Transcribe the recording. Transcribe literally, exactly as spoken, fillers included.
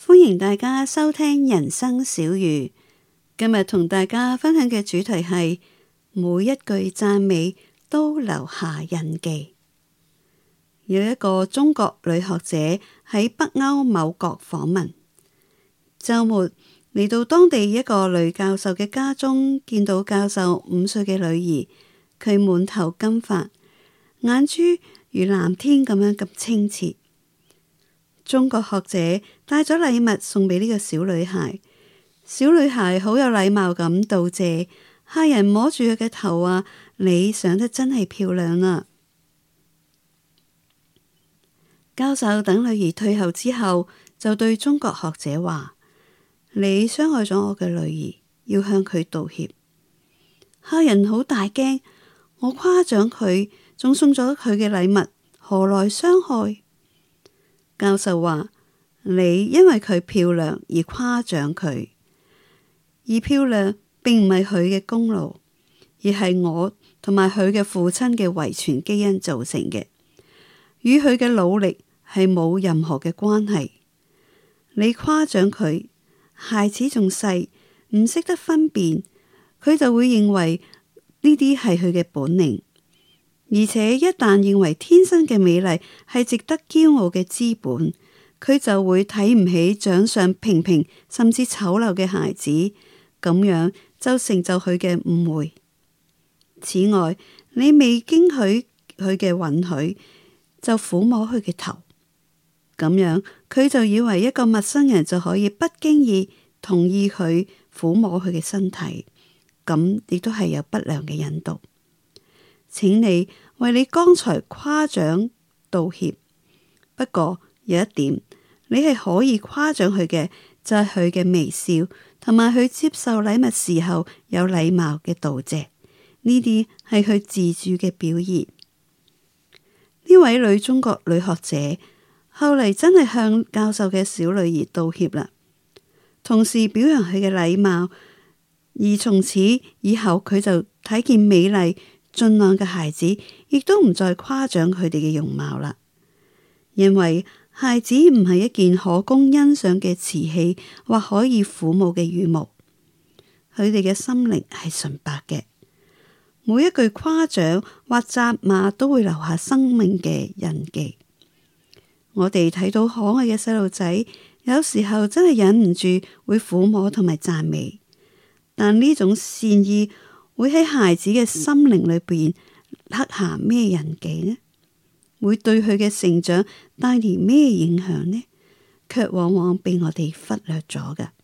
歡迎大家收聽人生小語。今日同大家分享嘅主題係每一句讚美都留下印記。有一個中國女學者喺北歐某國訪問，週末嚟到當地一個女教授嘅家中，見到教授五歲嘅女兒，佢滿頭金髮，眼珠如藍天咁樣咁清澈。中國學者帶咗禮物送俾呢個小女孩，小女孩好有禮貌咁道謝，客人摸住佢嘅頭話：你想得真係漂亮啊！教授等女兒退後之後，就對中國學者話：你傷害咗我嘅女兒，要向佢道歉。客人好大驚，我誇獎佢，仲送咗佢嘅禮物，何來傷害？教授話：你因為佢漂亮而誇獎佢，而漂亮並唔係佢嘅功勞，而係我同埋佢嘅父親嘅遺傳基因造成嘅，與佢嘅努力係冇任何嘅關係。你誇獎佢，孩子仲細，唔識得分辨，佢就會認為呢啲係佢嘅本領。而且一旦認為天生嘅美麗係值得驕傲嘅資本，佢就會睇唔起長相平平甚至醜陋嘅孩子，咁樣就成就佢嘅誤會。此外，你未經許佢嘅允許就撫摸佢嘅頭，咁樣佢就以為一個陌生人就可以不經意同意佢撫摸佢嘅身體，咁亦都係有不良嘅引導。請你為你剛才誇獎道歉。不過有一點，你係可以誇獎佢嘅，就係佢嘅微笑，同埋佢接受禮物時候有禮貌嘅道謝。呢啲係佢自主嘅表現。呢位女中國女學者後嚟真係向教授嘅小女兒道歉啦，同時表揚佢嘅禮貌，而從此以後佢就睇見美麗俊朗嘅孩子，亦都唔再誇獎佢哋嘅容貌啦。因為孩子唔係一件可供欣賞嘅瓷器，或可以撫摸嘅羽毛，佢哋嘅心靈係純白嘅。每一句誇獎或責罵都會留下生命嘅印記。我哋睇到可愛嘅細路仔，有時候真係忍唔住會撫摸同埋讚美，但呢種善意會喺孩子嘅心靈裏邊刻下咩印記呢？會對佢嘅成長帶嚟咩影響呢？卻往往被我哋忽略咗㗎。